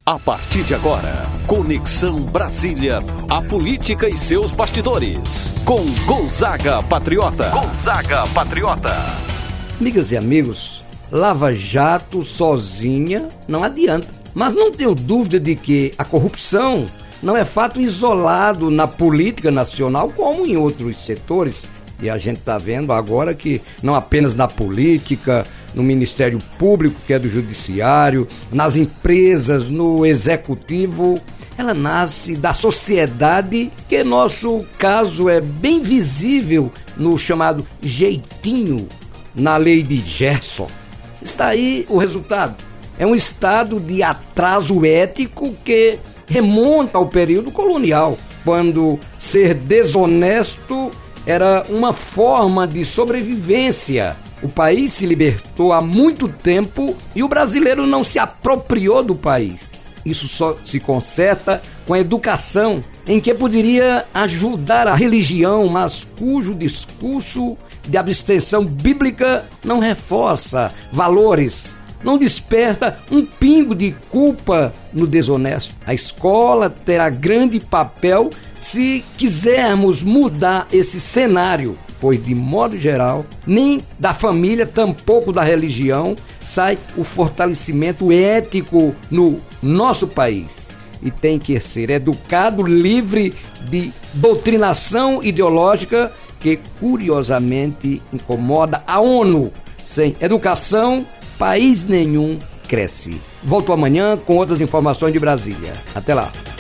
A partir de agora, Conexão Brasília, a política e seus bastidores, com Gonzaga Patriota. Gonzaga Patriota. Amigas e amigos, Lava Jato sozinha não adianta. Mas não tenho dúvida de que a corrupção não é fato isolado na política nacional como em outros setores. E a gente está vendo agora que não apenas na política, no Ministério Público, que é do Judiciário, nas empresas, no Executivo, ela nasce da sociedade, que nosso caso é bem visível no chamado jeitinho, na lei de Gerson. Está aí o resultado. É um estado de atraso ético que remonta ao período colonial, quando ser desonesto era uma forma de sobrevivência. O país se libertou há muito tempo e o brasileiro não se apropriou do país. Isso só se conserta com a educação, em que poderia ajudar a religião, mas cujo discurso de abstenção bíblica não reforça valores, não desperta um pingo de culpa no desonesto. A escola terá grande papel se quisermos mudar esse cenário, pois, de modo geral, nem da família, tampouco da religião, sai o fortalecimento ético no nosso país. E tem que ser educado, livre de doutrinação ideológica que, curiosamente, incomoda a ONU. Sem educação, país nenhum cresce. Volto amanhã com outras informações de Brasília. Até lá.